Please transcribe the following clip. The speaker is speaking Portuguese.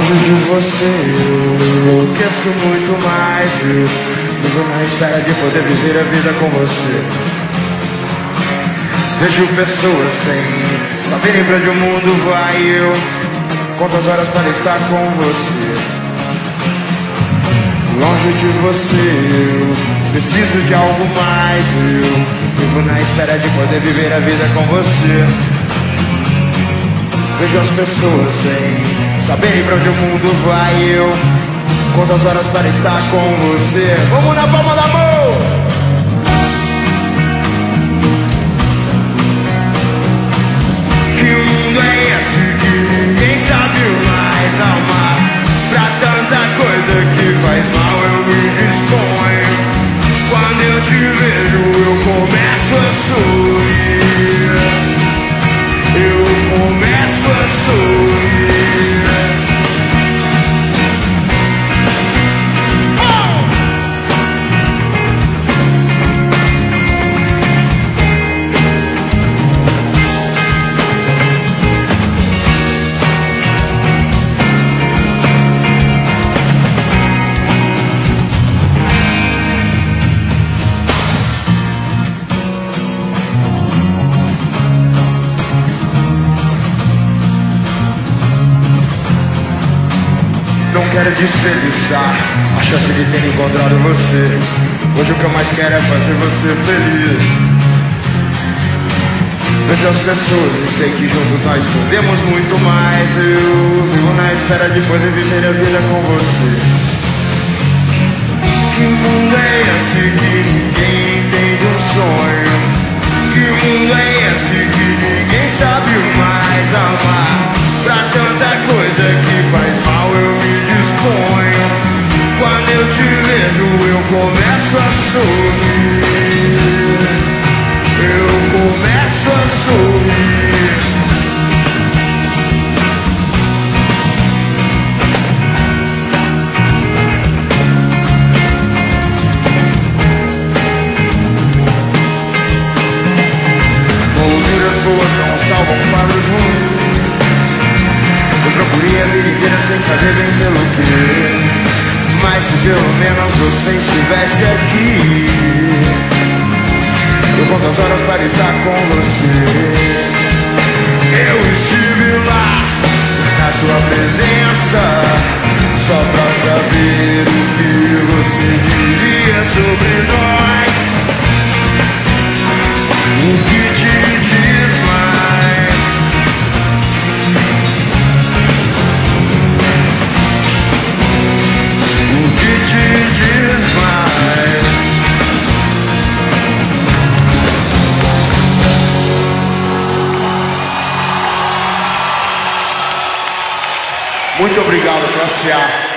Longe de você eu enlouqueço muito mais. Eu vivo na espera de poder viver a vida com você. Vejo pessoas sem saberem pra onde o mundo vai. Eu conto as horas para estar com você. Longe de você eu preciso de algo mais. Eu vivo na espera de poder viver a vida com você. Vejo as pessoas sem saberem pra onde o mundo vai. Eu conto as horas para estar com você. Vamos na palma da mão! Que mundo é esse que ninguém sabe mais amar? Pra tanta coisa que faz mal eu me disponho. Quando eu te vejo eu começo a sorrir. Eu começo a sorrir. Não quero desperdiçar a chance de ter encontrado você. Hoje o que eu mais quero é fazer você feliz. Vejo as pessoas e sei que juntos nós podemos muito mais. Eu vivo na espera de poder viver a vida com você. Que mundo é esse que ninguém entende um sonho? Que mundo é esse que ninguém sabe mais amar? Pra tanta coisa que faz mal eu me disponho. Quando eu te vejo eu começo a sorrir. Eu começo a sorrir. Molduras boas não salvam quadros ruins. Eu procurei a vida inteira sem saber bem pelo que. Mas se pelo menos você estivesse aqui, eu conto as horas para estar com você. Eu estive lá, na sua presença, só pra saber o que você diria sobre nós. O que te diz mais? O que te diz mais? Muito obrigado, classe A.